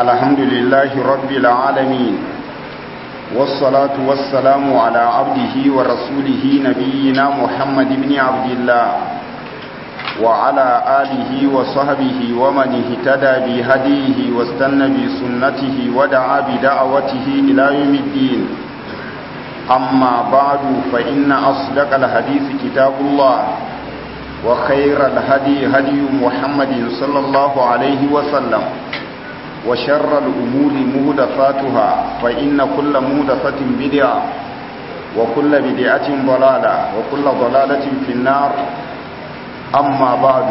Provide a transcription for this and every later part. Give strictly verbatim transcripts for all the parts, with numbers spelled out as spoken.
الحمد لله رب العالمين والصلاة والسلام على عبده ورسوله نبينا محمد بن عبد الله وعلى آله وصحبه ومن اهتدى بهديه واستنى بسنته ودعا بدعوته إلى يوم الدين. أما بعد فإن أصدق الحديث كتاب الله وخير الهدي هدي محمد صلى الله عليه وسلم وشر الأمور مهدفاتها فإن كل مهدفة بدعة وكل بدعة ضلالة وكل ضلالة في النار. أما بعد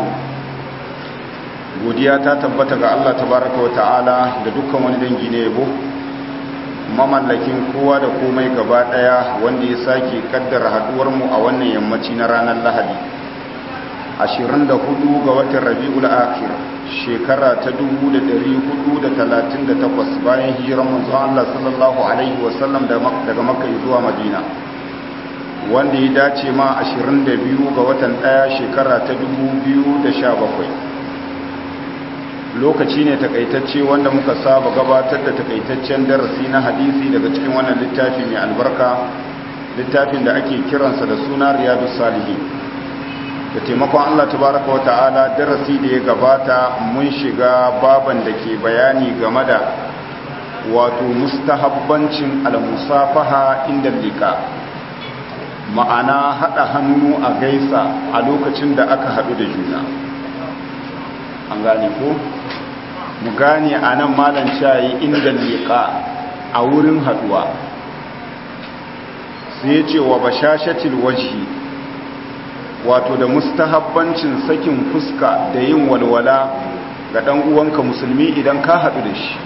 godiya ta tabbata ga Allah tabaraka wa ta'ala da dukkan wani dangi ne yabo mamallakin kowa da komai gaba daya wanda ya sake kaddara haduwar mu a wannan yammaci na ranar Lahadi ashirin da hudu ga watan Rabiul Akhir shekara ta dubu da ɗari hudu da talatin da takwas bayan hijiran manzon Allah sallallahu alaihi wasallam daga Makka zuwa Madina, wanda ya dace ma ashirin da biyu ga watan ɗaya shekara ta dubu biyu da sha bakwai. Lokaci ne takaitacce wanda muka saba gabatar da takaitaccen darasi na hadisi daga cikin wannan littafi mai albarka, littafin da ake kiransa da suna Riyadus Salihin. Da taimakon Allah tabaraka wata'ala darasi da ya gabata mun shiga baban da ke bayani game da wato mustahabbancin al-musafaha inda liqa, ma'ana hada hannu a gaisa a lokacin da aka hadu da juna. An gane ko mu gane anan malan shayi inda liqa a wurin haduwa sai ya ce wa bashashatil wajhi, wato da mustahabbancin sakin fuska da yin walwala ga dan uwanka musulmi idan ka haɗu da shi.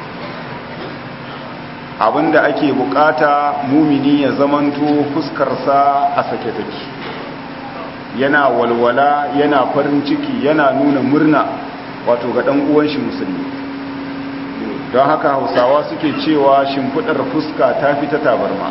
Abinda ake bukata mumini ya zamanto fuskarsa a sake take, yana walwala, yana farin ciki, yana nuna murna wato ga dan uwan shi musulmi. Don haka Hausawa suke cewa shimfidar fuska ta fi ta tabarma.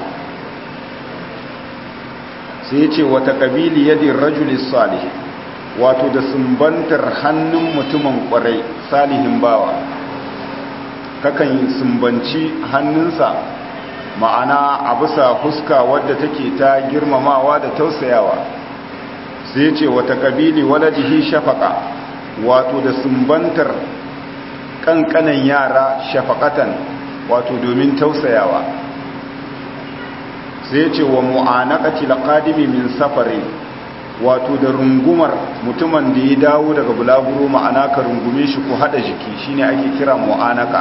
Sai ce wata ƙabili yadda rajulis salih, wato da sumbantar hannun mutumin ƙwarai salihin bawa. Kakan sumbanci hannunsa, ma'ana a bisa fuska wadda take ta girmamawa da tausayawa. Sai ce wata ƙabili waladihi shafaka, wato da sumbantar ƙanƙanan yara shafakatan, wato domin tausayawa. sai ce wa mu'anaqati laqadimi min safari, wato da rungumar mutumin da ya dawo daga bulaguro, ma'ana ka rungume shi ko hada jiki, shine ake kira mu'anaka.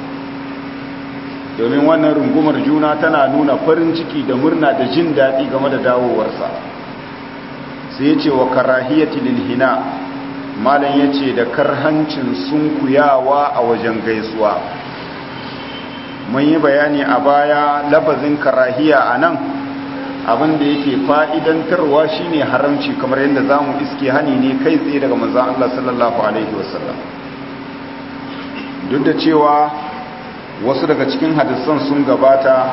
Domin wannan rungumar juna tana nuna farin ciki da murna da jin daɗi game da dawowarsa. sai ce wa karahiyati lil hina, malam yace da karhancin sunkuyawa a wajen gaisuwa. Mun yi bayani a baya lafazin karahiya a nan abinda yake fa'idantarwa shine haramci, kamar yadda za mu iske hani ne kai tsaye daga manzan Allah sallallahu Alaihi wasallam. Duk da cewa wasu daga cikin hadisan sun gabata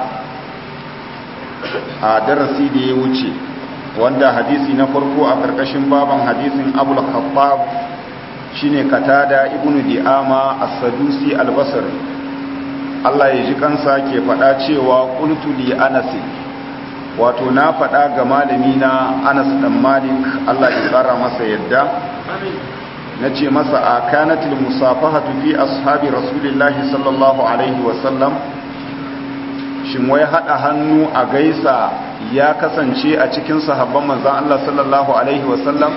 a darasi da ya wuce, wanda hadisi na farko a ƙarƙashin baban hadisin Abul Khattab shine Qatada ibn Di'ama as-Sadusi al-Basri, Allah ya ji kansa ke faɗa cewa qultu li Anas, wato na faɗa ga malami na Anas dan Malik, Allah ya tsara masa yadda, nace masa a kanatil musafahatu fi ashabi rasulillahi sallallahu alaihi wasallam, shin wai hada hannu a gaisa ya kasance a cikin sahabban manzon Allah sallallahu alaihi wasallam?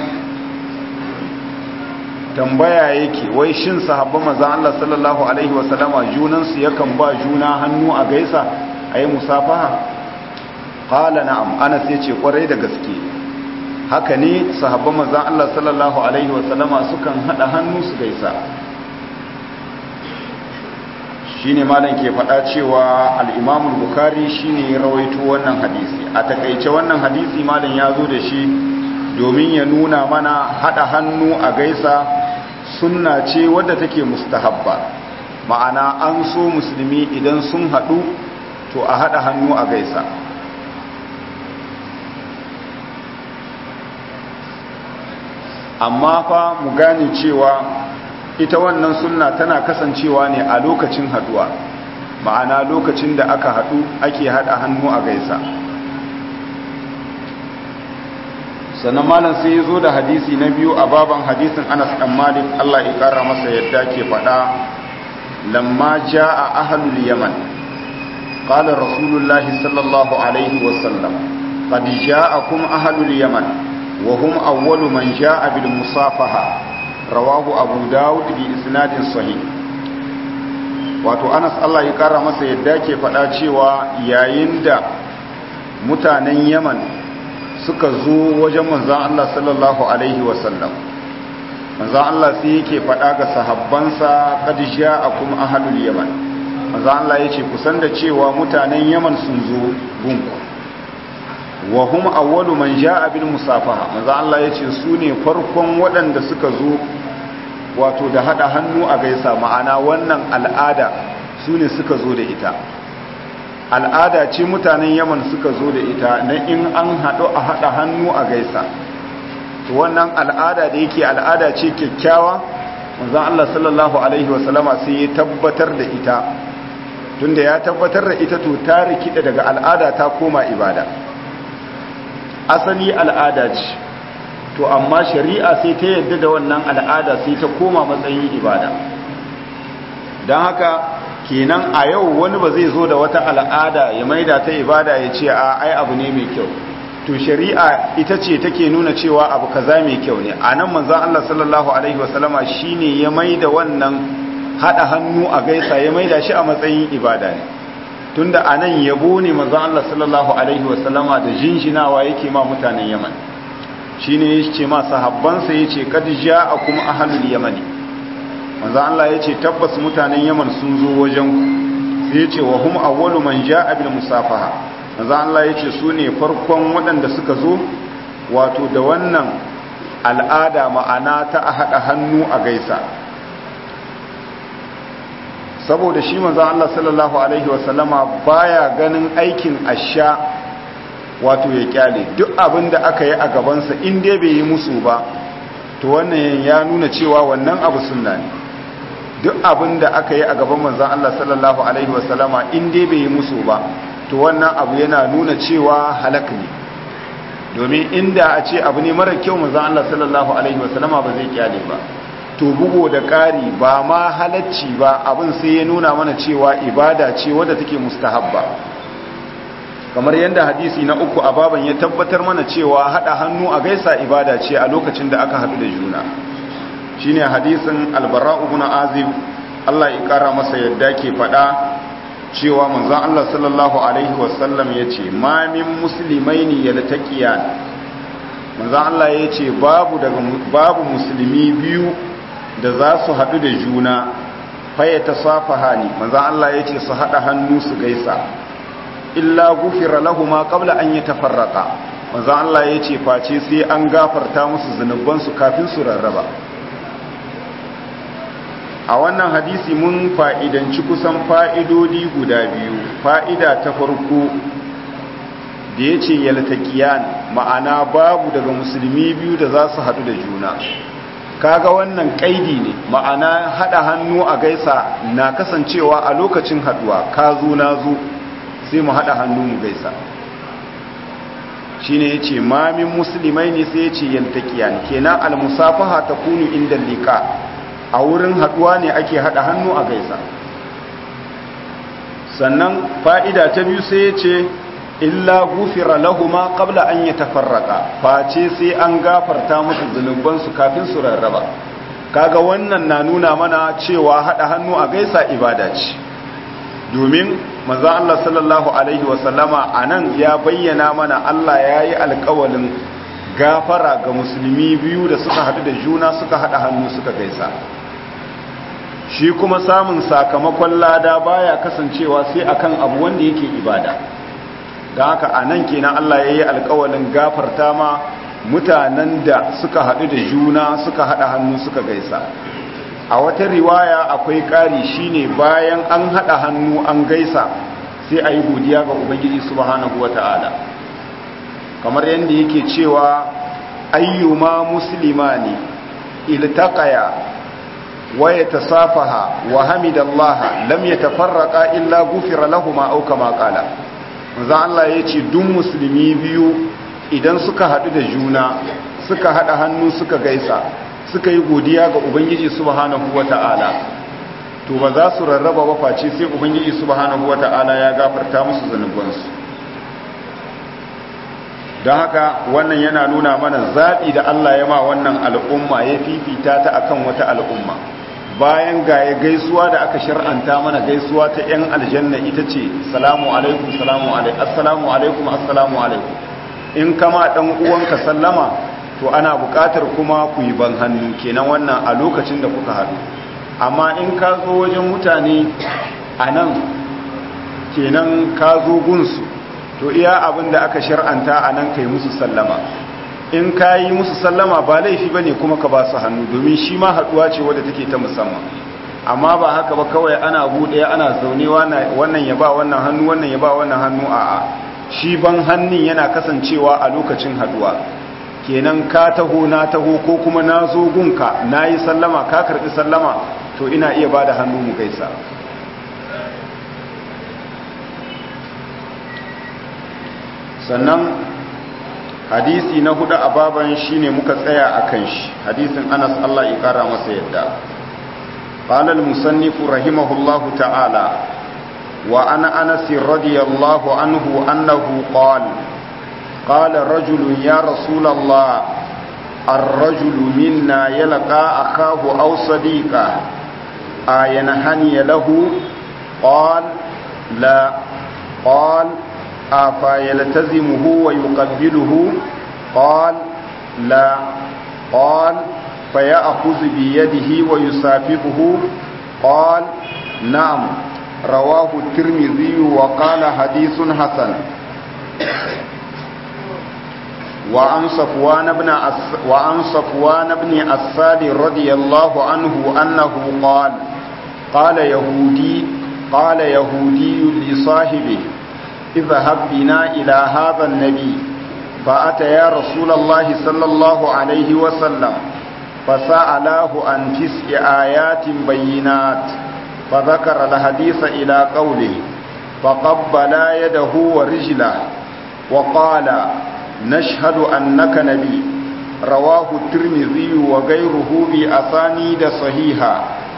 Tambaya yake wai shin sahabban manzon Allah sallallahu alaihi wasallama junansu yakan ba juna hannu a gaisa ayi musafaha? Qala na'am, Anas yace kwarai da gaske haka ne, sahabban manzon Allah sallallahu alaihi wasallama sukan hada hannu su gaisa. Shine malam ke faɗa cewa al-Imam al-Bukhari shine ya rawaito wannan hadisi. A takeice wannan hadisi malam ya zo da shi domin ya nuna mana hada hannu a gaisa sunna ce wadda take mustahabba, ma'ana an so musulmi idan sun hadu to a hada hannu a gaisa. Amma fa mu gane cewa ita wannan sunna tana kasancewa ne a lokacin haduwa, ma'ana lokacin da aka hadu ake hada hannu a gaisa. sannan malam sai ya zo da hadisi na biyu a baban hadisin Anas dan Malik Allah ya kara masa yadda ke faɗa, lamma jaa ahlul yaman qala rasulullah sallallahu alaihi wasallam qad jaakum ahlul yaman wa hum awwalu man jaa bil musafaha, rawahu abu daud bi isnadin sahih. wato Anas Allah ya kara masa yadda ke faɗa cewa yayin da mutanen Yaman suka zo wajen manzan Allah sallallahu alaihi wasallam, manzan Allah sai yake faɗa ga sahabbansa qad ja'akum ahlul yaman, manzan Allah yace kusan da cewa mutanen Yaman sun zo gunku, wa hum awwalu man ja'a bil musafaha, manzan Allah yace su ne farkon waɗanda suka zo wato da hada hannu a gaisa, ma'ana wannan al'ada su ne suka zo da ita. al'ada ce mutanen Yaman suka zo da ita na in an haɗu a haɗa hannu a gaisa. wannan al'ada da yake al'ada ce kyakkyawa, manzon Allah sallallahu alaihi wasallama sai ya tabbatar da ita. tunda ya tabbatar da ita to ta rikida daga al'ada ta koma ibada. asali al'ada ce, to amma shari'a sai ta yadda da wannan al'ada sai ta koma matsayin ibada. don haka kenan a yau wani ba zai zo da wata al'ada ya maida ta ibada ya ce a ai abu ne mai kyau, to shari'a ita ce take nuna cewa abu kaza mai kyau ne. a nan manzon Allah sallallahu alaihi wasallama shine ya maida wannan hada hannu a gaisa ya maida shi a matsayin ibada ne, tunda a nan yabo ne manzon Allah sallallahu alaihi wasallama da jinjinawa yake ma mutanen Yaman. shine yace ma sahabbansa yace kad ja'akum ahlul yamani, manzo Allah ya ce tabbas mutanen Yaman sun zo wajen ku, sai ya ce wa hum awwalu man ja'a bil musafaha, manzo Allah ya ce su ne farkon waɗanda suka zo wato da wannan al'ada, ma'ana ta a haɗa hannu a gaisa. saboda shi manzo Allah sallallahu alaihi wasallama baya ganin aikin asha wato ya kyale, duk abin da aka yi a gabansa in dai bai yi musu ba to wannan ya nuna cewa wannan abu sunna ne. duk abin da aka yi a gaban manzan Allah sallallahu alaihi wasallama in dai bai yi musu ba to wannan abu yana nuna cewa halak ne, domin inda a ce abu ne mara kyau manzan Allah sallallahu alaihi wasallama ba zai kyale ba. to bugo da ƙari ba ma halacci ba, abin sai ya nuna mana cewa ibada ce wadda take mustahabba, kamar yadda hadisi na uku a baban ya tabbatar mana cewa hada hannu a gaisa ibada ce a lokacin da aka haɗu da juna. shine hadisin al-Bara ibn Azib Allah ya kara masa yadda ke faɗa cewa manzon Allah sallallahu alaihi wasallam yace ma min muslimaini yaltaqiyan, manzon Allah yace babu daga babu musulmi biyu da za su haɗu da juna fayata safahani, manzon Allah yace su haɗa hannu su gaisa, illa gufira lahumu qabla an yatafarraqa, manzon Allah yace face sai an gafarta musu zanubansu kafin su rarraba. a wannan hadisi mun fa'idanci kusan fa'idodi guda biyu. fa'ida ta farko da ya ce yaltaqiyan, ma'ana babu daga musulmi biyu da za su haɗu da juna. kaga wannan ƙaidi ne, ma'ana haɗa hannu a gaisa na kasancewa a lokacin haɗuwa, ka zo na zo sai mu haɗa hannu mu gaisa. shi ne ya ce mamin musulmai ne sai ya ce yaltaqiyan, kenan al-musafaha ta kunu inda liqa, a wurin haduwa ne ake hada hannu a gaisa. sannan fa'ida ta biyu sai ya ce illa gufira lahuma qabla an yatafarraqa, face sai an gafarta musu zunubansu kafin su rarraba. kaga wannan na nuna mana cewa hada hannu a gaisa ibada ce, domin manzon Allah sallallahu alaihi wasallama anan ya bayyana mana Allah yayi alƙawalin gafara ga musulmi biyu da suka hadu da juna suka hada hannu suka gaisa. shi kuma samun sakamakon lada baya kasancewa sai akan abu wanda yake ibada. don haka a nan kenan Allah ya yi alkawalin gafarta ma mutanen da suka haɗu da juna suka haɗa hannu suka gaisa. a wata riwaya akwai ƙari shine bayan an haɗa hannu an gaisa sai a yi godiya ga Ubangiji subhanahu wata'ala, kamar yadda yake cewa ayyuma muslimani iltaqaya wa yatasafaha wa hamidallaha lam yatafarraqa illa ghufira lahumu aw kama qala manzo Allah yace duk musulmi biyu idan suka hadu da juna suka hada hannu suka gaisa suka yi godiya ga ubangiji subhanahu wata'ala to ba za su rarraba ba face sai ubangiji subhanahu wata'ala ya gafarta musu zanubansu. don haka wannan yana nuna mana zaɓi da Allah ya ma wannan al'umma ya fifita ta akan wata al'umma bayan ga ya gaisuwa da aka shar'anta mana gaisuwa ta 'yan aljanna ita ce salamu alaikum salamu alaikum assalamu alaikum assalamu alaikum in kama dan uwanka sallama to ana buƙatar kuma ku yi ban hannu kenan wannan a lokacin da kuka haɗu amma in ka zo wajen mutane a nan kenan ka zo gunsu to iya abin da aka shar'anta a nan ka yi musu sallama in ka yi musu sallama ba laifi ba ne kuma ka ba su hannu domin shi ma haɗuwa ce wadda take ta musamman amma ba haka ba kawai ana buɗe ana zaune wannan ya ba wannan hannu wannan ya ba wannan hannu a'a shi ban hannun yana kasancewa a lokacin haɗuwa kenan ka taho na taho ko kuma na zo gunka na yi sallama ka karɓi sallama to ina iya ba da hannu mu gaisa sannan hadisi na hudu a baban shine muka tsaya a kan shi hadisin Anas Allah ya kara masa yadda qala al-musannif rahimahullahu ta'ala wa ana Anas radiyallahu anhu annahu qala qala rajulun ya rasulullah ar-rajulu minna yalqa akahu aw sadiqa ayanhani lahu qala la qala أفيلتزمه ويقبله قال لا قال فيأخذ بيده ويسافحه قال نعم رواه الترمذي وقال حديث حسن وعن صفوان بن أس وعن صفوان بن أساد رضي الله عنه أنه قال قال يهودي قال يهودي لصاحبه اذهب بنا إلى هذا النبي فأتى يا رسول الله صلى الله عليه وسلم فسأله عن تسع آيات بينات فذكر الحديث إلى قوله فقبلا يده ورجله وقال نشهد أنك نبي رواه الترمذي وغيره بأسانيد صحيحة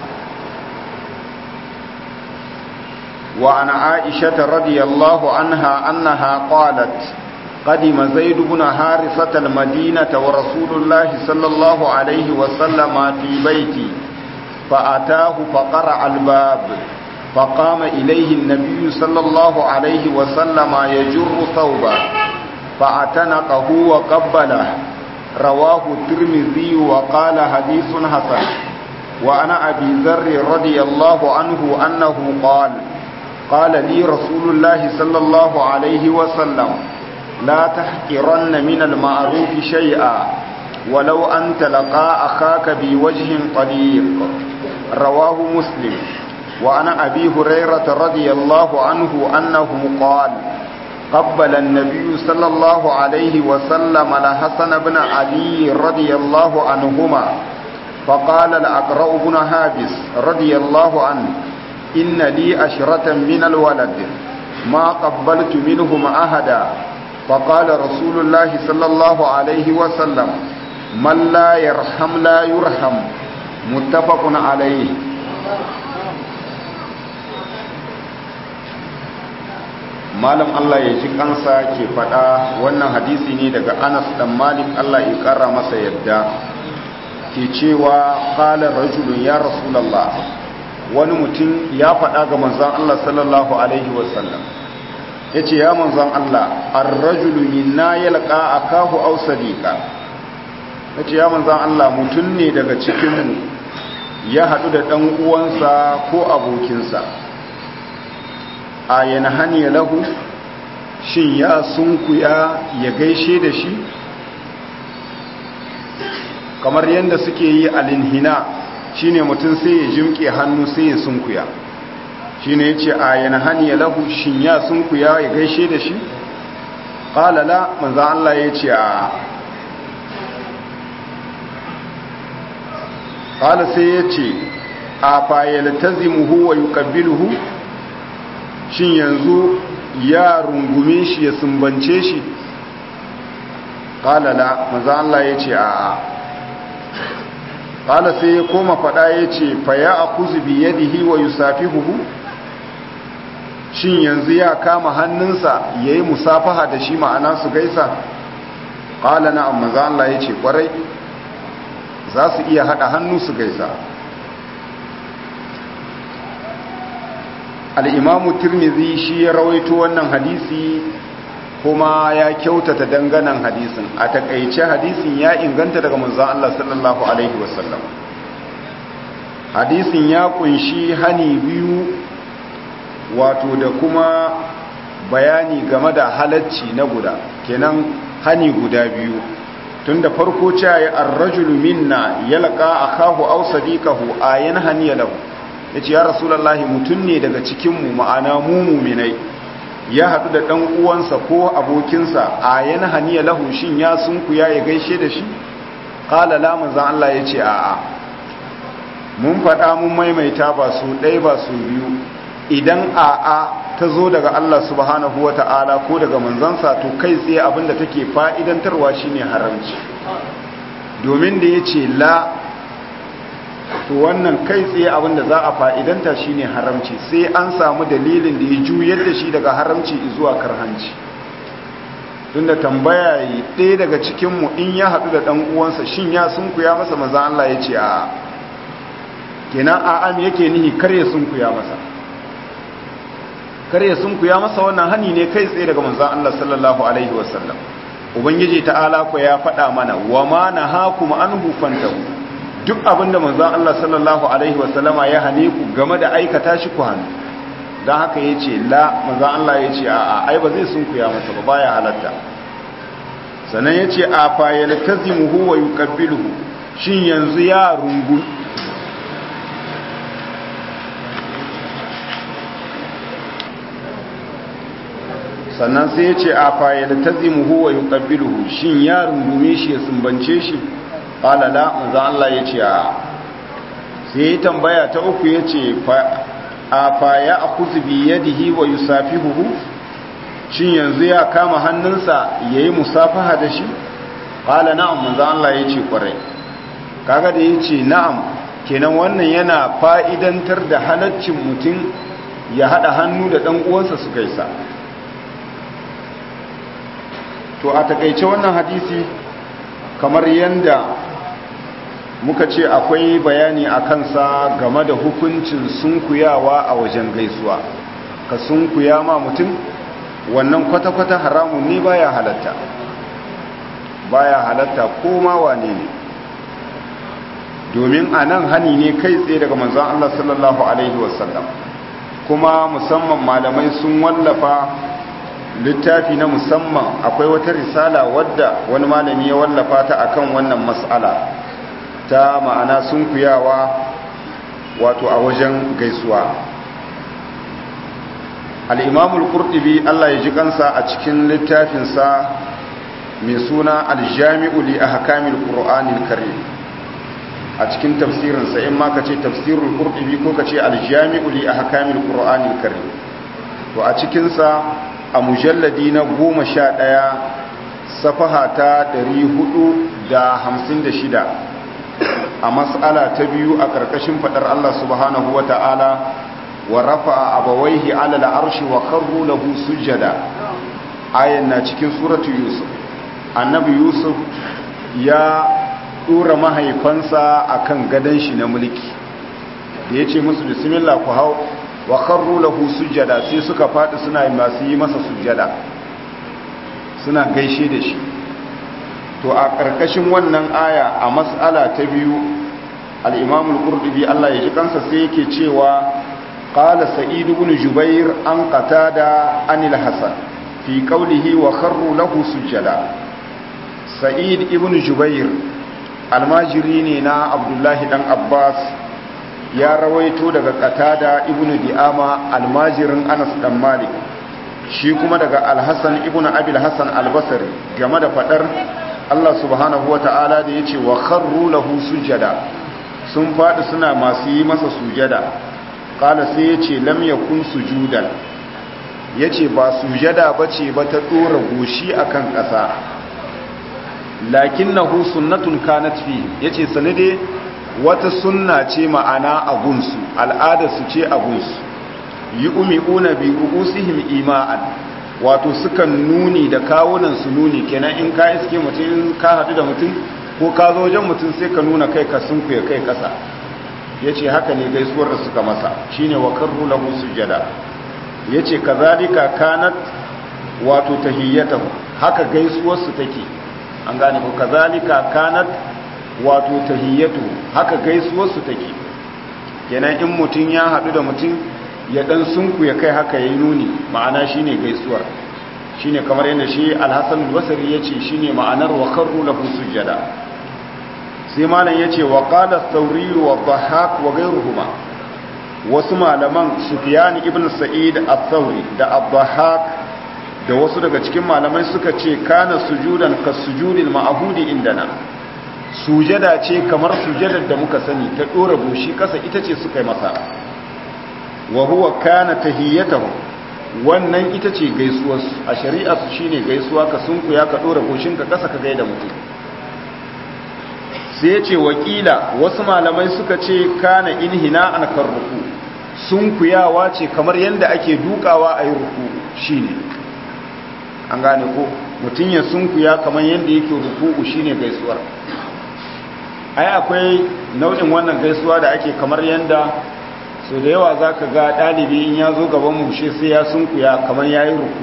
وعن عائشة رضي الله عنها أنها قالت قدم زيد بن حارثة المدينة ورسول الله صلى الله عليه وسلم في بيتي فأتاه فقرع الباب فقام إليه النبي صلى الله عليه وسلم يجر ثوبه فاعتنقه وقبله رواه الترمذي وقال حديث حسن وعن أبي ذر رضي الله عنه أنه قال قال لي رسول الله صلى الله عليه وسلم لا تحقرن من المعروف شيئا ولو أن تلقى أخاك بوجه طليق رواه مسلم وعن أبي هريرة رضي الله عنه أنه قال قبل النبي صلى الله عليه وسلم الحسن بن علي رضي الله عنهما فقال الأقرأ بن حابس رضي الله عنه إن لي أشرة من الولد ما قبلت منهم أحدا فقال رسول الله صلى الله عليه وسلم من لا يرحم لا يرحم متفق عليه malam Allah ya ji kansa ke faɗa wannan hadisi ne daga Anas dan Malik Allah ya ƙara masa yadda ke cewa qala rajulun ya rasulullah wani mutum ya faɗa ga manzon Allah sallallahu alaihi wasallam yace ya manzon Allah ar-rajulu minna yalqa akahu aw sadiqa yace ya manzon Allah mutum ne daga cikin mu ya haɗu da ɗan uwansa ko abokinsa a yana haniya lahu shin ya sunkuya ya gaishe da shi kamar yadda suke yi alinhina shine mutum sai ya jimke hannu sai ya sunkuya shine yace a yana haniya lahu shin ya sunkuya ya gaishe da shi qala la manzo Allah yace a qala sai yace a fayaltazimuhu wa yuqabbiluhu, shin yanzu ya rungume shi ya sumbance shi? qala la, manzo Allah yace a qala sai ya koma fada yace fa ya akuzu bi yadihi wa yusafihuhu, shin yanzu ya kama hannunsa yayi musafaha da shi, ma'ana su gaisa? qala na'am, manzo Allah yace kwarai za su iya hada hannu su gaisa. al-imamu tirmidhi shi ya rawaito wannan hadisi kuma ya kyautata danganan hadisin. A takaice hadisin ya inganta daga manzon Allah sallallahu alaihi wasallam. Hadisin ya kunshi hani biyu, wato da kuma bayani game da halacci na guda, kenan hani guda biyu. Tunda farko cewa ya ar-rajulu minna yalqa akahu aw sadiqahu ayan haniya lahu, yace ya rasulullahi mutun ne daga cikin mu, ma'ana mu mu'minai, ya hadu da dan uwansa ko abokinsa ayan haniya lahu, shin ya sunku ya ya gaishe da shi? qala la, manzon Allah yace a'a. mun fada mun maimaita ba su dai ba su biyu, idan a'a ta zo daga Allah subhanahu wata'ala ko daga manzansa, to kai tsaye abinda take fa'idantarwa shine haramci. domin da yace la, to wannan kai tsaye abinda za a fa'idanta shine haramci, sai an samu dalilin da ya juyar da shi daga haramci zuwa karhanci. tunda tambaya yi ɗaya daga cikinmu in ya haɗu da ɗan uwansa, shin ya sunkuya masa? maza Allah ya ce a kenan a'am yake nihi kar ya sunkuya masa, kar ya sunkuya masa. wannan hani ne kai tsaye daga manzon Allah sallallahu alaihi wasallam. ubangiji ta'ala ko ya faɗa mana wa ma nahakum anhu fantahu, duk abinda manzon Allah sallallahu alaihi wasallama ya hane ku game da aikata shi ku hannu. don haka ya ce la, manzon Allah ya ce a'a ai ba zai sunkuya masa ba, baya halatta. sannan ya ce a fayal tazimuhu wa yuqabbiluhu, shin yanzu ya rungu sannan sai ya ce a fayal tazimuhu wa yuqabbiluhu, shin ya rungume shi ya sumbance shi? qala la, manzon Allah ya ce a. sai ya tambaya ta uku ya ce a fa ya akuzu bi yadihi wa yusafihuhu, shin yanzu ya kama hannunsa yayi musafaha da shi? qala na'am, manzo Allah yace kwarai. kaga da yace na'am, kenan wannan yana fa'idantar da halaccin mutum ya hada hannu da dan uwansa su gaisa. to a takeice wannan hadisi kamar yanda muka ce akwai bayani a kansa game da hukuncin sunkuyawa a wajen gaisuwa. ka sunkuya ma mutum, wannan kwata-kwata haramun ne, baya halatta, baya halatta ko ma wane ne. domin a nan hani ne kai tsaye daga manzon Allah sallallahu alaihi wasallam. kuma musamman malamai sun wallafa littafi na musamman, akwai wata risala wadda wani malami ya wallafa ta akan wannan mas'ala ta ma'ana sunkuyawa wato a wajen gaisuwa. al-imamul qurtubi Allah ya ji kansa a cikin littafinsa mai suna al-jami'u li ahkamil qur'anil karim, a cikin tafsirinsa, in ma kace tafsirul qurtubi ko kace al-jami'u li ahkamil qur'anil karim, to a cikin sa a mujalladi na goma sha ɗaya safaha ta ɗari hudu da hamsin da shida a mas'ala ta biyu a ƙarƙashin faɗar Allah subhanahu wa ta'ala wa rafa'a abawaihi ala al'arshi wa kharru lahu sujada, ayan na cikin suratu Yusuf. annabi Yusuf ya ɗora mahaifansa akan gadon shi na mulki, da ya ce musu bismillah ku hau, wa kharru lahu sujada, sai suka faɗi suna masu yi masa sujada, suna gaishe da shi. to a ƙarƙashin wannan aya a mas'ala ta biyu, al-imamul qurtubi Allah ya ji kansa sai yake cewa qala sa'id ibn jubair an qatada anil hasan fi qawlihi wa kharru lahu sujada. sa'id ibn jubair almajiri ne na abdullahi dan abbas, ya rawaito daga qatada ibn di'ama almajirin anas dan malik, shi kuma daga al-hasan ibn abil hasan al-basri game da fadar Allah subhanahu wa ta'ala da ya ce wa kharru lahu sujada, sun faɗi suna masu yi masa sujada ƙala sai ya ce lam yakun sujudan ya ce ba sujada ba ce ba ta ɗora goshi a kan ƙasa lakin na sunnatun kanat fi ya ce sanade wata sunna ce ma'ana a gunsu al'adarsu ce a gunsu yi umi'una bi ru'usihim ima'an wato sukan nuni da kawunan su nuni kenan in ka iske mutum in ka haɗu da mutum ko ka zo wajen mutum sai ka nuna kai ka sunkuya kai ƙasa ya ce haka ne gaisuwar da suka masa shine wa karru lahu sujada ya ce ka zalika kanat wato tahiyyatahu haka gaisuwarsu take an gane ko ka zalika kanat wato tahiyyatu haka gaisuwarsu take kenan in mutum ya haɗu da mutum ya ɗan sunku ya kai haka ya yi nuni ma'ana shine gaisuwar shine kamar yadda shi alhassan albasari ya ce shine ma'anar wa karru lahu sujada sai malam ya ce wa qala thawri wa dhahak wa ghayruhuma wasu malaman Sufyan ibn Sa'id al-Thawri da Abdahak da wasu daga cikin malamai suka ce kana sujudan ka sujudil ma'hudi indana sujada ce kamar sujadar da muka sani ta dora goshi kasa ita ce suka yi masa wa huwa kana tahiyyatuhu wannan ita ce gaisuwar a shari'a su shine gaisuwa ka sunkuya ka dora goshin ka kasa ka gaida mutum sai ya ce wakila wasu malamai suka ce kana inhina an karruku sunkuyawa ce kamar yadda ake dukawa a yi ruku shi ne an gane ko mutum ya sunkuya kamar yadda yake ruku shi ne gaisuwar ai akwai nau'in wannan gaisuwa da ake kamar yadda so da yawa za ka ga ɗalibi in ya zo gaban mushe sai ya sunkuya kamar ya yi ruku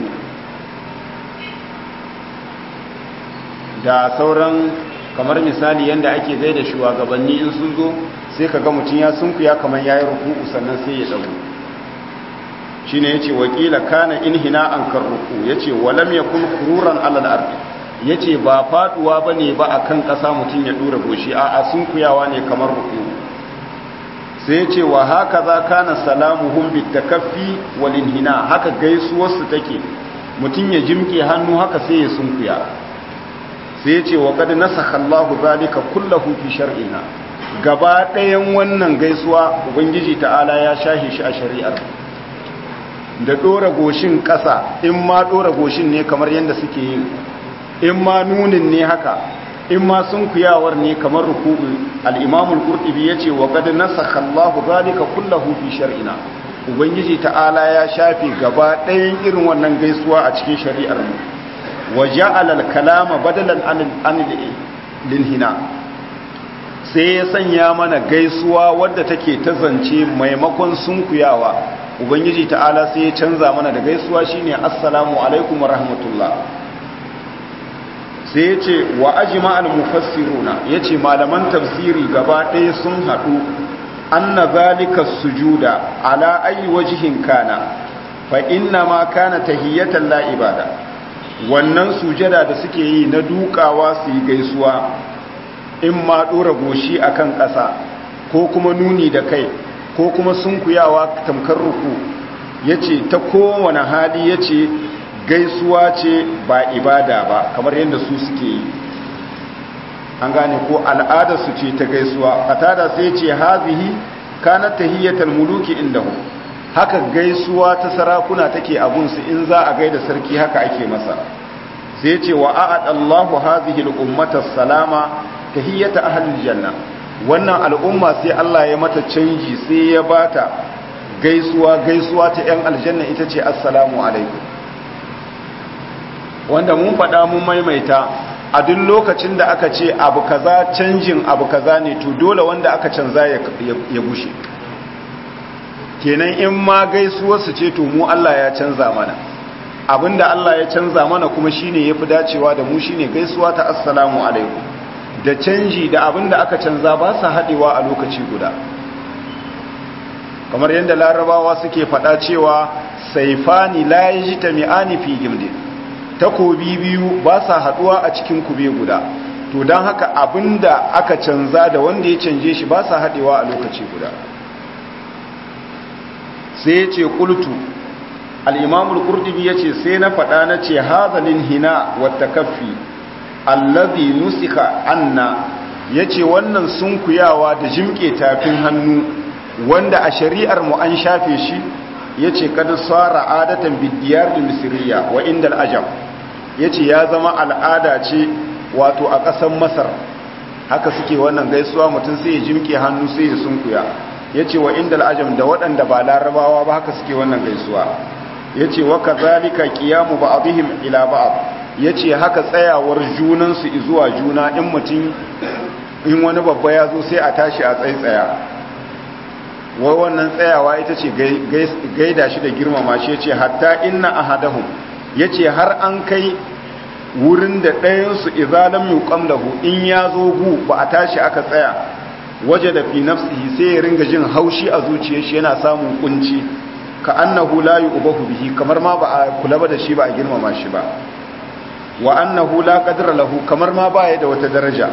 da sauran kamar misali yadda ake gaida shugabanni in sun zo sai ka ga mutum ya sunkuya kamar ya yi ruku'u sannan sai ya dago shi ne ya ce wakila kana inhina an kan ruku ya ce walam ya kun kururan alal ardi ya ce ba faduwa ba ne ba a kan ƙasa mutum ya ɗora goshi a a sunkuyawa ne kamar ruku sai ya ce wa haka za kana salamuhum bitakaffi wal inhina haka gaisuwarsu take mutum ya jimke hannu haka sai ya sunkuya sai ya ce wa kad nasakha Allahu zalika kullahu fi shar'ina gaba ɗayan wannan gaisuwa ubangiji ta'ala ya shahi shi a shari'ar da ɗora goshin ƙasa in ma ɗora goshin ne kamar yadda suke yi in ma nunin ne haka in ma sunkuyawar ne kamar ruku'u al-imam al-qurtubi yace wa qad nasakha Allahu zalika kullahu fi shar'ina ubangiji ta'ala ya shafi gaba ɗayan irin wannan gaisuwa a cikin shari'ar mu wa ja'ala al-kalama badalan an lil-hina sai ya sanya mana gaisuwa wadda take ta zance maimakon sunkuyawa ubangiji ta'ala sai ya canza mana da gaisuwa shine assalamu alaikum wa rahmatullah sai ya ce wa ajma al-mufassiruna yace malaman tafsiri gaba ɗaya sun haɗu anna zalika sujuda ala ayi wajhin kana fa inna ma kana tahiyatan la ibada wannan sujada da suke yi na dukawa su yi gaisuwa in ma ɗora goshi a kan ƙasa ko kuma nuni da kai ko kuma sunkuyawa tamkar ruku ya ce ta kowane hali ya ce gaisuwa ce ba ibada ba kamar yadda su suke yi an gane ko al'adarsu ce ta gaisuwa fatada sai ce hazihi kanat tahiyyatul muluki indahu haka gaisuwa ta sarakuna take abunsu in za a gaida sarki haka ake masa sai ce wa a'ada Allahu hazihi al-ummata salama tahiyyata ahlil janna wannan al'umma sai Allah ya mata canji sai ya bata gaisuwa gaisuwa ta yan aljanna ita ce assalamu alaikum wanda mun faɗa mun maimaita a duk lokacin da aka ce abu kaza canjin abu kaza ne to dole wanda aka canza ya gushe kenan in ma gaisuwar su ce to mu Allah ya canza mana abinda Allah ya canza mana kuma shine yafi dacewa da mu shine gaisuwa ta assalamu alaikum da canji da abinda aka canza ba sa haɗewa a lokaci guda kamar yadda larabawa suke faɗa cewa saifani la yajtami'ani fi gimdin takobi biyu ba sa haɗuwa a cikin kube guda to don haka abinda aka canza da wanda ya canje shi ba sa haɗewa a lokaci guda sai ya ce ƙultu al'imamul ƙurɗibi ya ce sai na faɗa na ce hazalin hina wata kafi allazi nusika anna yace wannan sunkuyawa da jimke tafin hannu wanda a shari'ar mu an shafe shi yace kad sara adatan bidiyar misriya wa indal ajam yace ya zama al'ada ce wato a ƙasar Masar haka suke wannan gaisuwa mutum sai ya jimke hannu sai ya sunkuya yace wa indal ajam da waɗanda ba larabawa ba haka suke wannan gaisuwa yace wa kazalika qiyamu ba'dihim ila ba'd yace haka tsayawar junan su zuwa juna in mutum in wani babba ya zo sai a tashi a tsaitsaya wai wannan tsayawa ita ce gaida shi da girmama shi yace hatta inna ahadahum yace har an kai wurin da ɗayansu izalam yuqam lahu in ya zo gu ba a tashi aka tsaya waje da fi nafsihi sai ya ringa jin haushi a zuciyar shi yana samun kunci ka annahu la yu'bahu bihi kamar ma ba a kula ba da shi ba a girmama shi ba wa annahu la qadra lahu kamar ma ba ya da wata daraja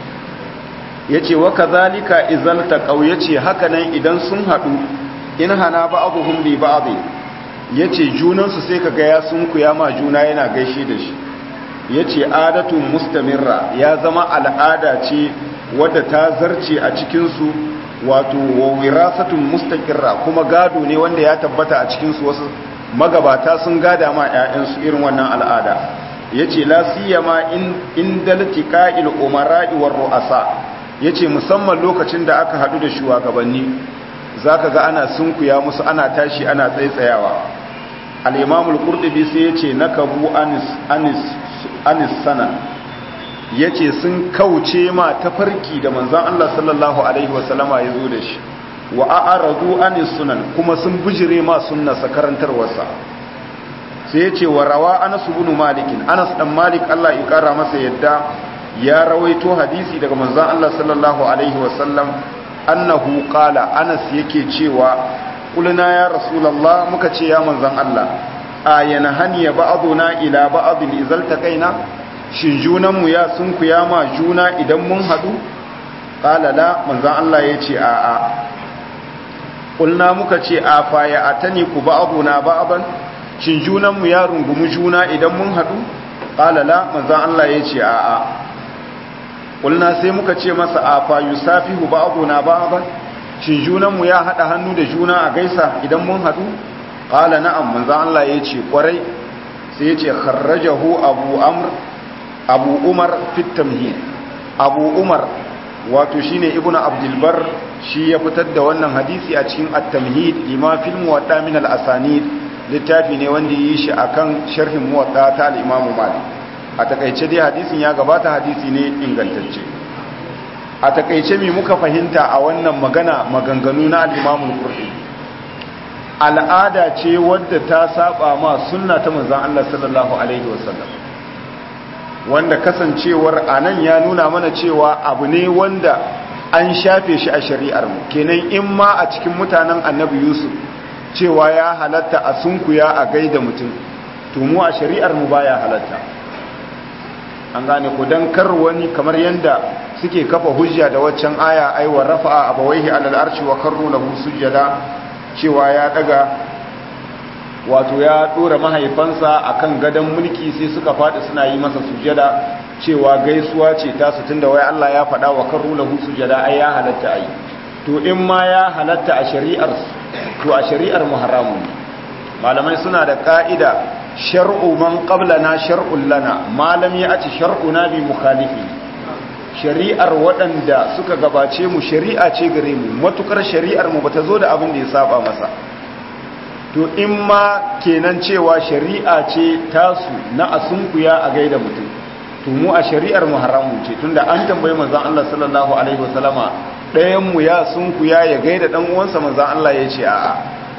yace wa kadhalika izal taqaw yace haka nan idan sun hadu in hana ba'dhum li ba'd yace junan su sai kaga ya sunkuya ma juna yana gaishe da shi yace adatu mustamirra ya zama al'ada ce wadda ta zarce a cikin su wato wa wirasatun mustaqirra kuma gado ne wanda ya tabbata a cikin su wasu magabata sun gada ma ƴaƴan su irin wannan al'ada yace la siyama in indaltiqa'il umara'i war ru'asa yace musamman lokacin da aka hadu da shugabanni zaka ga ana sunkuya musu ana tashi ana tsaitsayawa al-imam al-qurtubi sai yace nakabu anis anis anis sana yace sun kauce ma tafarki da manzon Allah sallallahu alaihi wasallama yazo da shi wa a'radu anis sunan kuma sun bujire ma sunnarsa karantarwarsa sai yace wa rawa Anas ibn Malik Anas dan Malik Allah ya kara masa yadda ya rawaito hadisi daga manzon Allah sallallahu alaihi wasallam annahu qala Anas yake cewa kulna ya rasulullah muka ce ya manzon Allah ayana haniya ba'duna ila ba'din izal taqaina shin junan mu ya sun kuyama juna idan mun hadu qala la manzon Allah yace a a kulna muka ce a fa ya atani ku ba'duna ba'dan shin junan mu ya rungumi juna idan mun hadu qala la manzon Allah yace a a kulna sai muka ce masa a fa yusafihu ba'duna ba'dan shin junan mu ya hada hannu da juna a gaisa idan mun hadu qala na'am manzo Allah yace kwarai sai yace kharrajahu abu amr abu umar fi tamhid abu umar wato shine ibnu abdul bar shi ya fitar da wannan hadisi a cikin at-tamhid lima fil muwatta min al-asanid littafi ne wanda yi shi akan sharhin muwatta ta al-imam malik a takeice dai hadisin ya gabata hadisi ne ingantacce a takeice mi muka fahimta a wannan magana maganganu na al-imam al-qurtubi al'ada ce wadda ta saba ma sunna ta manzon Allah sallallahu alaihi wasallam wanda kasancewar anan ya nuna mana cewa abu ne wanda an shafe shi a shari'ar mu kenan in ma a cikin mutanen annabi Yusuf cewa ya halatta a sunkuya a gaida mutum to mu a shari'ar mu baya halatta an gane ko dan kar wani kamar yanda suke kafa hujja da waccan aya ai wa rafa'a abawaihi alal arshi wa karru lahu sujada cewa ya daga wato ya dora mahaifansa akan gadon mulki sai suka faɗi suna yi masa sujada cewa gaisuwa ce ta su tunda wai Allah ya faɗa wa karru lahu sujada ai ya halatta ai to in ma ya halatta a shari'ar to a shari'ar mu haramun malamai suna da ka'ida shar'u man qablana shar'un lana malam ya ci shar'una bi mukhalifi shari'ar waɗanda suka gabace mu shari'a ce gare mu matukar shari'ar mu bata zo da abin da ya saba masa to in ma kenan cewa shari'a ce tasu na asunkuya a gaida mutum to mu a shari'ar mu haramun ce tunda an tambaye manzon Allah sallallahu alaihi wasallama ɗayan mu ya sunkuya ya gaida dan uwansa manzon Allah ya ce a'a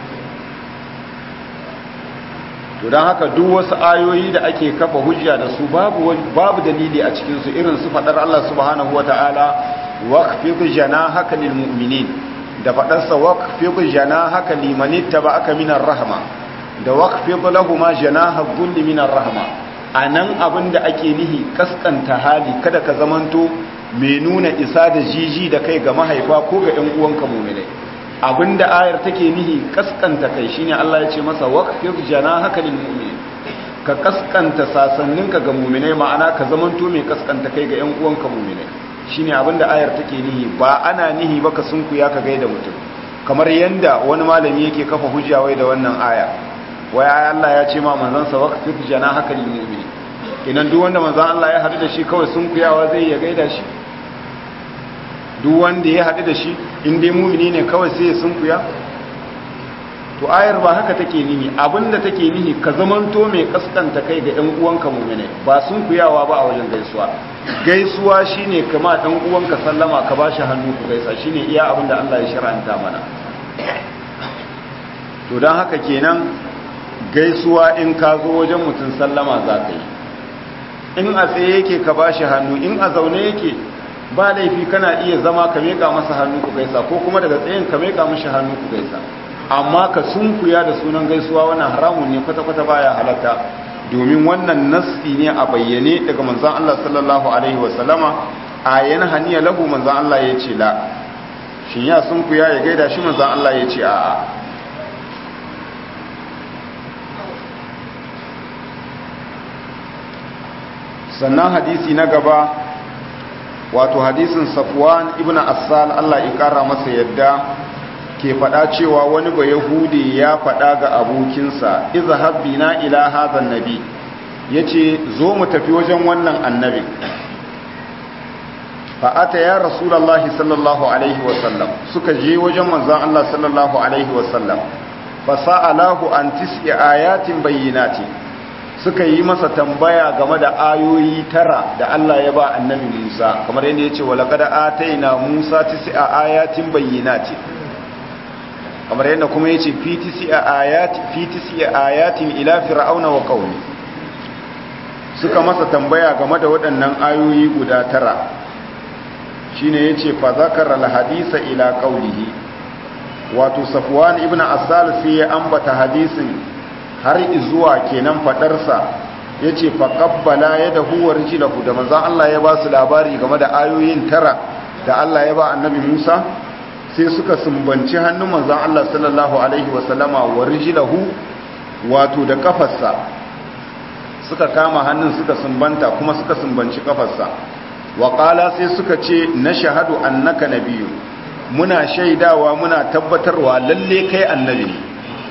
to dan haka duk wasu ayoyi da ake kafa hujja da su babu babu dalili a cikin su irin su fadar Allah subhanahu wataala waqfid janahaka lil mu'minin da fadarsa waqfid janahaka liman ittaba'aka minar rahma da waqfid lahumu janaha dhulli minar rahma anan abinda ake nihi kaskanta hali kada ka zamanto mai nuna isa da jiji da kai ga mahaifa ko ga ƴan uwanka mu'minai abinda ayar take nihi kaskanta kai shine Allah ya ce masa waqfid janahaka lil mu'minin ka kaskanta sasanninka ga mu'minai ma'ana ka zamanto mai kaskanta kai ga ƴan uwanka mu'minai shine abinda ayar take nihi ba ana nihi baka sunkuya ka gaida mutum kamar yanda wani malami yake kafa hujja wai da wannan aya wai Allah ya ce ma manzon sa waqtif janahaka lil mu'min kenan duk wanda manzon Allah ya hadu da shi kawai sunkuyawa zai ya gaida shi duk wanda ya hadu da shi in dai mu'mini ne kawai sai ya sunkuya to ayar ba haka take nihi abinda take nihi ka zamanto mai kaskanta kai ga ɗan uwanka mu'mine ba sunkuyawa ba a wajen gaisuwa gaisuwa shine kama ɗan uwanka sallama ka bashi hannu ku gaisa shine iya abinda Allah ya shar'anta mana to dan haka kenan gaisuwa in ka zo wajen mutum sallama za ka yi in a tsaye yake ka bashi hannu in a zaune yake ba laifi kana iya zama ka meka masa hannu ku gaisa ko kuma daga tsayin ka meka mishi hannu ku gaisa amma ka sunkuya da sunan gaisuwa wannan haramun ne kwata-kwata baya halatta domin wannan nassi ne a bayyane daga manzon Allah sallallahu alaihi wasallama ayan haniya lahu manzon Allah ya ce la shin ya sunkuya ya gaida shi manzon Allah ya ce a'a sannan hadisi na gaba wato hadisin Safwan ibn Assal Allah ya kara masa yadda ke faɗa cewa wani ba yahudi ya faɗa ga abokinsa izhab bina ila hadha annabi yace zo mu tafi wajen wannan annabi fa ata ya rasulullahi sallallahu alaihi wasallam suka je wajen manzon Allah sallallahu alaihi wasallam fa sa'alahu an tis'i ayatin bayyinati suka yi masa tambaya game da ayoyi tara da Allah ya ba annabi Musa kamar yadda yace wa laqad ataina Musa tis'a ayatin bayyinati kamar yadda kuma yace fi tis'a ayati fi tis'a ayatin ila fir'auna wa qaumi suka masa tambaya game da waɗannan ayoyi guda tara shine yace fa zakara al-hadisa ila qawlihi wato Safwan ibn Asal sai ya ambata hadisin har izuwa kenan fadarsa yace fa qabbala yadahu wa rijlahu da manzon Allah ya ba su labari game da ayoyin tara da Allah ya ba annabi Musa sai suka sumbanci hannun manzon Allah sallallahu alaihi wasallama wa rijlahu wato da kafarsa suka kama hannun suka sumbanta kuma suka sumbanci kafarsa wa qala sai suka ce nashhadu annaka nabiyyun muna shaidawa muna tabbatarwa lalle kai annabi ne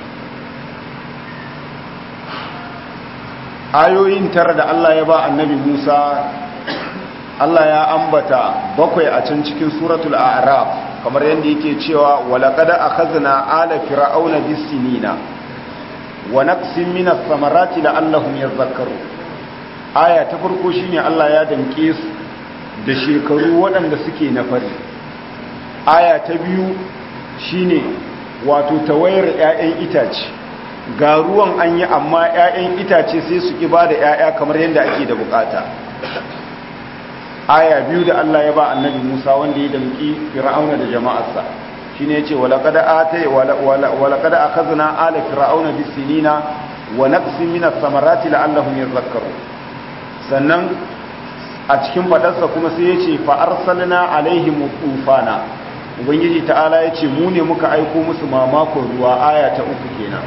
ayoyin tara da Allah ya ba annabi Musa Allah ya ambata bakwai a can cikin suratul a'raf kamar yadda yake cewa walaqad akhadna ala fir'auna bis-sinina wa naqsim min ath-thamarati la'allahum yadhakkarun aya ta farko shine Allah ya danke su da shekaru waɗanda suke na fari aya ta biyu shine wato tawayar ƴaƴan itace ga ruwan an yi amma ƴaƴan itace sai su ki bada ƴaƴa kamar yadda ake da bukata aya biyu da Allah ya ba annabi Musa wanda ya damki fir'auna da jama'arsa shine yace walaqad atay walaqad akhadna ala fir'auna bis-sinina wa naqsim min ath-thamarati la'allahum yadhakkarun sannan a cikin fadarsa kuma sai yace fa arsalna alaihim tufana ubangiji ta'ala yace mu ne muka aiko musu mamakon ruwa aya ta uku kenan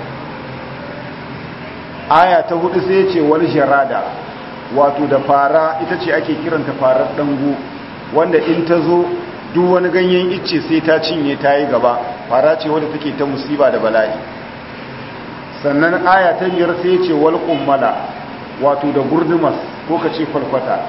aya ta hudu sai yace wal jarada wato da fara ita ce ake kiranta farar dango wanda in ta zo duk wani ganyen icce sai ta cinye ta yi gaba fara ce wadda take ta musiba da bala'i sannan aya ta biyar sai ce wal kummala wato da gurdumas ko ka ce falfata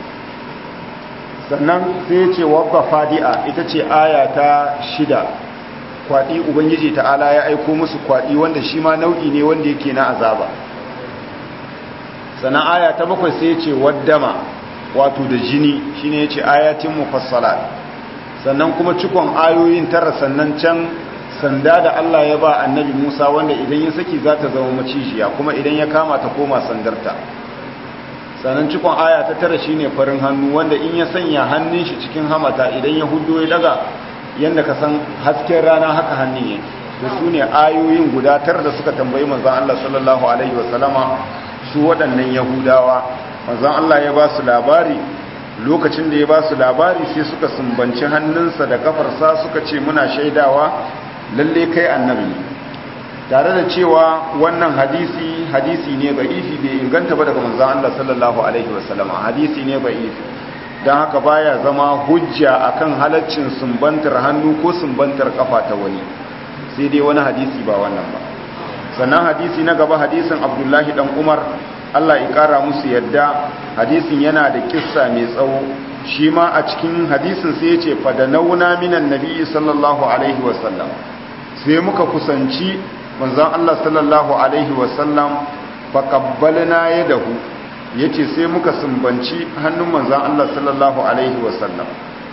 sannan sai ce wabba fadi'a ita ce aya ta shida kwaɗi ubangiji ta'ala ya aiko musu kwaɗi wanda shi ma nau'i ne wanda yake na azaba sannan aya ta bakwai sai ce waddama wato da jini shine yace ayatin mufassalat sannan kuma cikon ayoyin tara sannan can sanda da Allah ya ba annabi Musa wanda idan ya saki za ta zama macijiya kuma idan ya kama ta koma sandarta sannan cikon aya ta tara shine farin hannu wanda in ya sanya hannun shi cikin hamata idan ya hudo ya daga yanda ka san hasken rana haka hannun yake to sune ayoyin guda tara da suka tambayi manzon Allah sallallahu alaihi wasallama su waɗannan yahudawa manzon Allah ya ba su labari lokacin da ya ba su labari sai suka sumbanci hannunsa da kafarsa suka ce muna shaidawa lalle kai annabi tare da cewa wannan hadisi hadisi ne da'ifi bai inganta ba daga manzon Allah sallallahu alaihi wasallama hadisi ne da'ifi don haka baya zama hujja akan halaccin sumbantar hannu ko sumbantar kafa ta wani, sai dai wani hadisi ba wannan ba. Sannan hadisi na gaba hadisin Abdullahi dan Umar Allah ya kara musu yadda, hadisin yana da kissa mai tsawo, shi ma a cikin hadisin sai ya ce fadanauna minan nabi sallallahu alaihi wasallam, sai muka kusanci manzon Allah sallallahu alaihi wasallam faqabbalna yadahu, yace sai muka sumbanci hannun manzon Allah sallallahu alaihi wasallam.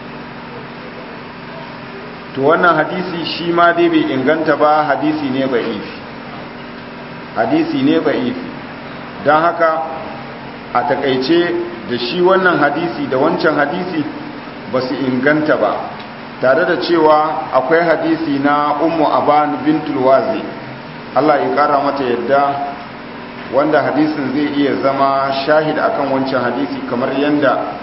To wannan hadisi shi ma dai bai inganta ba, hadisi ne ba'ifi hadisi ne ba'ifi don haka a takaice da shi wannan hadisi da wancan hadisi ba su inganta ba, tare da cewa akwai hadisi na ummu aban bintul wazi Allah ya kara mata yadda, wanda hadisin zai iya zama shahid akan wancan hadisi, kamar yanda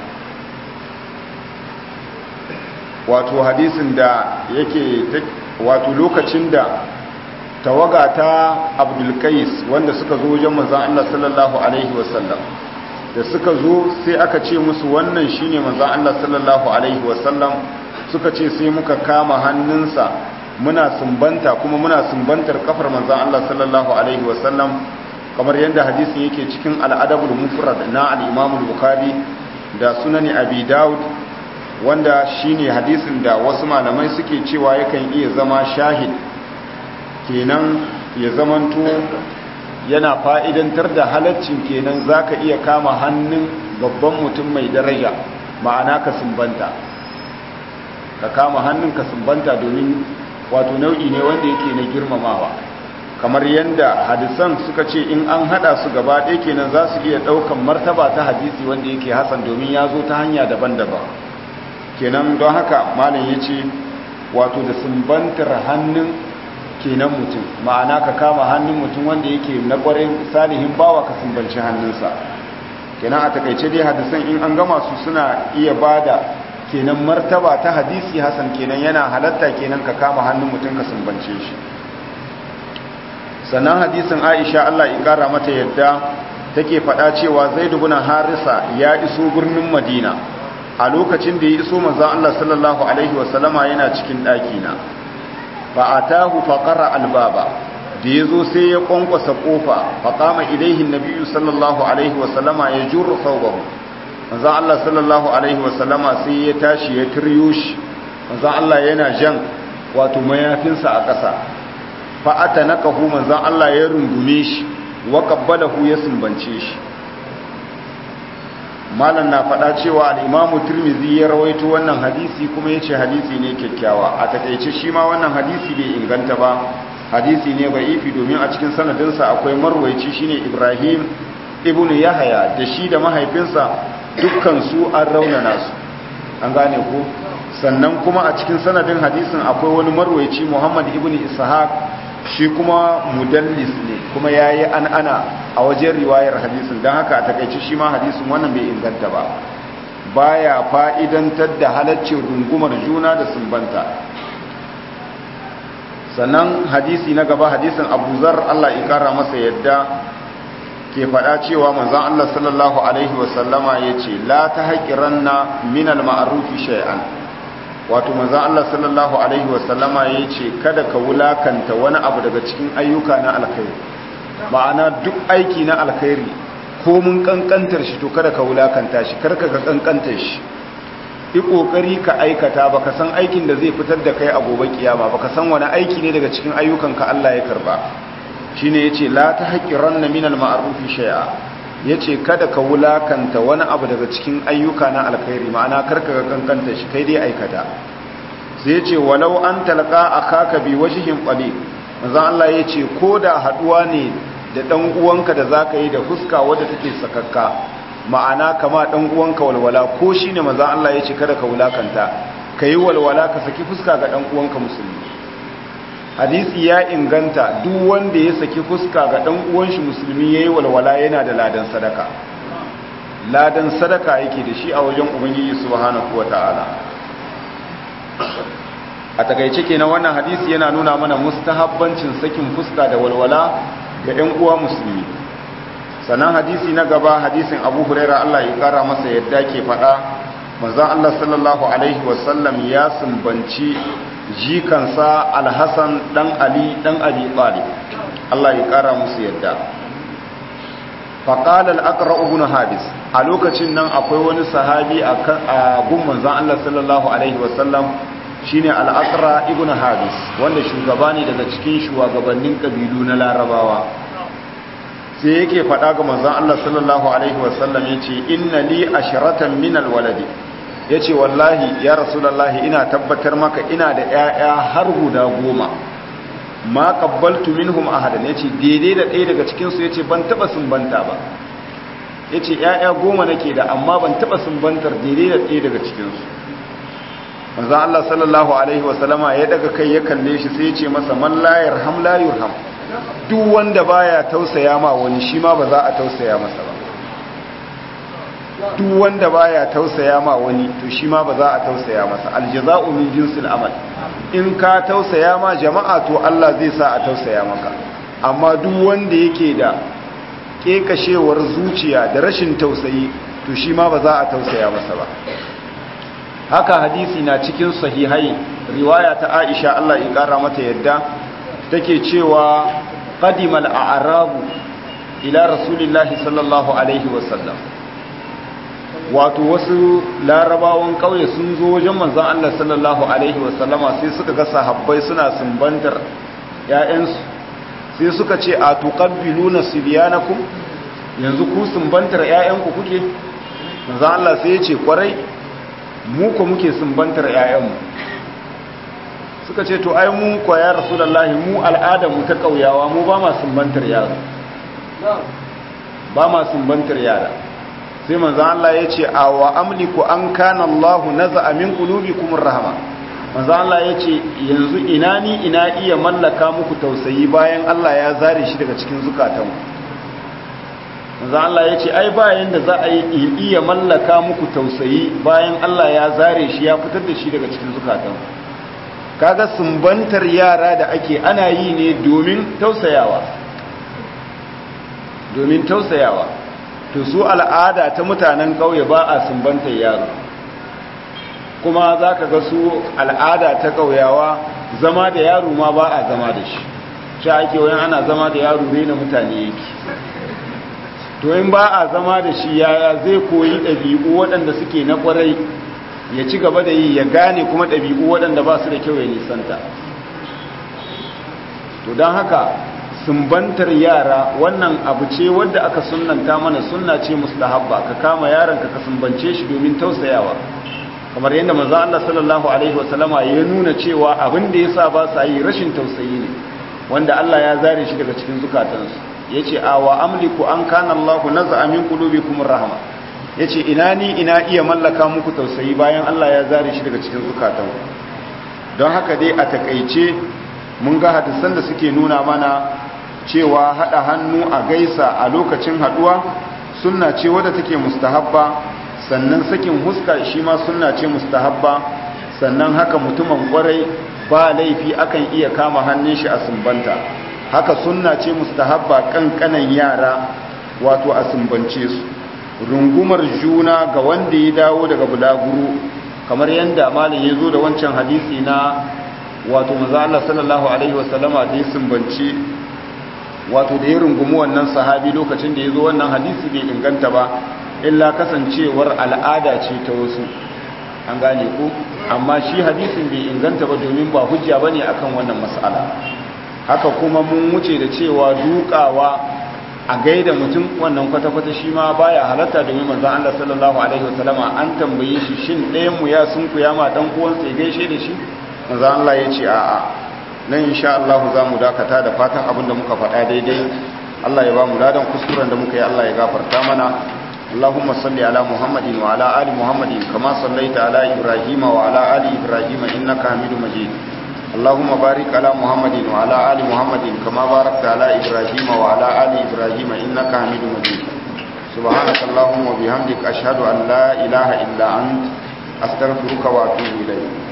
wato hadisin da yake wato lokacin da tawaga ta Abdul Qais wanda suka zo wajen manzon Allah sallallahu alaihi wasallam, da suka zo sai aka ce musu wannan shine manzon Allah sallallahu alaihi wasallam, suka ce sai muka kama hannunsa muna sumbanta kuma muna sumbantar kafar manzon Allah sallallahu alaihi wasallam, kamar yadda hadisin yake cikin al-Adabul Mufrad na al-Imam al-Bukhari da Sunan Abi Dawud, wanda shine hadisin da wasu malamai suke cewa yakan iya zama shahid, kenan ya zamanto yana fa'idantar da halaccin, kenan zaka iya kama hannun babban mutum mai daraja, ma'ana ka sumbanta, ka kama hannun ka sumbanta, domin wato nau'i ne wanda yake na girmamawa, kamar yadda hadisan suka ce in an hada su gaba ɗaya kenan za su iya ɗaukan martaba ta hadisi wanda yake hasan, domin ya zo ta hanya daban-daban. Kenan don haka malam ya ce wato da sumbantar hannun kenan mutum, ma'ana ka kama hannun mutum wanda yake na ƙwarin salihin bawa ka sumbanci hannunsa. Kenan a takaice dai hadisan in an gama su suna iya bada kenan martaba ta hadisi hasan, kenan yana halatta kenan ka kama hannun mutum ka sumbance shi. Sannan hadisin Aisha Allah ya kara mata yadda take faɗa cewa Zaid ibn Harisa ya iso birnin Madina, a lokacin da ya iso manzon Allah sallallahu alaihi wasallama yana cikin ɗaki na, fa atahu fa qara albaba, da yazo sai ya kwankwasa kofa, fa qama ilaihi nabiyyu sallallahu alaihi wasallama yajurru thawbahu, manzon Allah sallallahu alaihi wasallama sai ya tashi ya tiryo shi, manzon Allah yana jan wato mayafinsa a ƙasa, fa atanakahu, manzon Allah ya rungume shi, wa qabbalahu, ya sumbance shi. Malam na faɗa cewa al-Imam Tirmidhi ya rawaito wannan hadisi kuma yace hadisi ne kyakkyawa. A takeice shi ma wannan hadisi bai inganta ba, hadisi ne da'ifi, domin a cikin sanadinsa akwai marwayi shine Ibrahim ibn Yahya, da shi da mahaifinsa dukkan su an raunana su, an gane ko. Sannan kuma a cikin sanadin hadisin akwai wani marwayi Muhammad ibn Ishaq, shi kuma mudallis ne, kuma yayi an ana a wajen riwayar hadisin, don haka a takaice shi ma hadisin wannan bai inganta ba, baya fa'idantar da halaccin rungumar juna da sumbanta. Sannan hadisi na gaba hadisin Abu Zar Allah ya kara masa yadda ke faɗa cewa manzon Allah sallallahu alaihi wasallama yace la tahqiranna min al-ma'ruf shay'an, wato manzon Allah sallallahu alaihi wasallama yace kada ka wulakanta wani abu daga cikin ayyuka na alkhairi, ma'ana duk aiki na alkhairi ko mun kankantar shi to kada ka wulakanta shi, karka ka kankantar shi, yi kokari ka aikata, baka san aikin da zai fitar da kai a gobe kiyama, baka san wani aiki ne daga cikin ayyukan ka Allah ya karba. Shine yace la tahqiranna minal ma'ruf shay'a, yace kada ka wulakanta wani abu daga cikin ayyuka na alkhairi, ma'ana karka ka kankanta shi, kai dai aikata. Sai yace walau an talqa akaka bi wajhin qalil, manzon Allah yace koda haduwa ne da dan uwanka da zaka yi da fuska wadda take sakakka, ma'ana kama dan uwanka walwala, ko shine manzon Allah yace kada ka wulakanta, kai walwala ka saki fuska ga dan uwanka musulmi. Hadisi ya inganta duk wanda ya saki fuska ga dan uwan shi musulmi yayi walwala yana da ladan sadaka, ladan sadaka yake da shi a wajen ubangiji subhanahu wataala. A takaice kenan wannan hadisi yana nuna mana mustahabbancin sakin fuska da walwala ga ɗan uwa musulmi. Sannan hadisi na gaba hadisin Abu Huraira Allah ya kara masa yadda ke faɗa manzon Allah sallallahu alaihi wasallam ya sumbanci jikansa Al-Hasan dan Ali dan Abi Talib Allah ya kara musu yadda. faqala al-Aqra ibn Habis, a lokacin nan akwai wani sahabi a gun manzon Allah sallallahu alaihi wasallam shine al-Aqra ibn Habis, wanda shugaba ne daga cikin shugabannin kabilu na Larabawa. sai yake faɗa ga manzon Allah sallallahu alaihi wasallam yace inna li asharatan min al-waladi, yace wallahi ya rasulullahi ina tabbatar maka ina da ƴaƴa har guda goma, ma qabbaltu minhum ahadan, yace daidai da ɗaya daga cikin su yace ban taba sumbanta ba, yace ƴaƴa goma nake da amma ban taba sumbantar daidai da ɗaya daga cikin su. manzon Allah sallallahu alaihi wasallama ya daga kai ya kalle shi sai yace masa man la yarham la yurham, duk wanda baya tausaya ma wani shi ma ba za a tausaya masa ba. duk wanda baya tausaya ma wani to shi ma ba za a tausaya masa. aljaza'u min jinsil amal, in ka tausaya ma jama'a to Allah zai sa a tausaya maka, amma duk wanda yake da kekashewar zuciya da rashin tausayi to shi ma ba za a tausaya masa ba. haka hadisi na cikin sahihai riwaya ta Aisha Allah ya kara mata yadda take cewa qadimal a'rabu ila rasulillahi sallallahu alaihi wasallam, wato wasu larabawan kauye sun zo wajen manzon Allah sallallahu alaihi wasallama sai suka ga sahabbai suna sumbantar ƴaƴansu, sai suka ce a tuqabbiluna sibyanakum, yanzu ku sumbantar ƴaƴanku kuke? manzon Allah sai ya ce kwarai mu ko muke sumbantar ƴaƴanmu. suka ce to ai mu ko ya rasulullahi mu al'adar mu ta kauyawa mu ba ma sumbantar yaro, ba ma sumbantar yara. sai manzo Allah ya ce a wa amliku an kana Allah naza'a min qulubikum rahma, manzo Allah ya ce yanzu ina ni ina iya mallaka muku tausayi bayan Allah ya zare shi daga cikin zukatanku. manzo Allah ya ce ai bayan da za a yi iya mallaka muku tausayi bayan Allah ya zare shi ya fitar da shi daga cikin zukatanku. kaga sumbantar yara da ake ana yi ne domin tausayawa, domin tausayawa. to su al'ada ta mutanen ƙauye ba a sumbantar yaro, kuma za ka ga su al'ada ta ƙauyawa zama da yaro ma ba a zama da shi, shi ake wayan ana zama da yaro rena mutane yake. to in ba a zama da shi yaya zai koyi ɗabi'u waɗanda suke na ƙwarai ya ci gaba da yi, ya gane kuma ɗabi'u waɗanda ba su da kyau ya nisanta. to don haka sumbantar yara wannan abu ce wadda aka sunnanta mana, sunna ce mustahabba, ka kama yaranka ka sumbance shi domin tausayawa, kamar yadda manzo Allah sallallahu alaihi wasallama ya nuna cewa abin da yasa ba sa yi rashin tausayi ne, wanda Allah ya zare shi daga cikin zukatansu. yace awa amliku an kana Allah naza'a min qulubikum rahma, yace ina ni ina iya mallaka muku tausayi bayan Allah ya zare shi daga cikin zukatanku. don haka dai a takeice mun ga hadisan da suke nuna mana cewa hada hannu a gaisa a lokacin haduwa sunna ce wadda take mustahabba, sannan sakin huska shi ma sunna ce mustahabba, sannan haka mutumin kwarai ba laifi akan iya kama hannun shi a sumbanta, haka sunna ce mustahabba kankanan yara wato a sumbance su. rungumar juna ga wanda ya dawo daga bulaguro, kamar yadda malin ya zo da wancan hadisi na wato manzo Allah sallallahu alaihi wasallama da ya sumbanci wato da ya rungumi wannan sahabi lokacin da ya zo, wannan hadisi bai inganta ba, illa kasancewar al'ada ce ta wasu, an gane ko, amma shi hadisin bai inganta ba domin ba hujja bane akan wannan mas'ala. haka kuma mun wuce da cewa dukawa a gaida mutum wannan kwata-kwata shi ma baya halatta, domin manzon Allah sallallahu alaihi wasallama an tambaye shi shin ɗayan mu ya sunkuya ma dan uwansa ya gaishe da shi, manzon Allah ya ce a'a. nan insha Allah za mu dakata da fatan abin da muka faɗa daidai Allah ya ba mu ladan kuskuren da muka yi Allah ya gafarta mana. Allahumma salli ala Muhammadin wa ala ali Muhammadin kama sallaita ala Ibrahim wa ala ali Ibrahim innaka Hamidum Majid. Allahumma barik ala Muhammadin wa ala ali Muhammadin kama barakta ala Ibrahim wa ala ali Ibrahim innaka Hamidum Majid. Subhanaka Allahumma wa bihamdika ashhadu an la ilaha illa anta astaghfiruka wa atubu ilayk.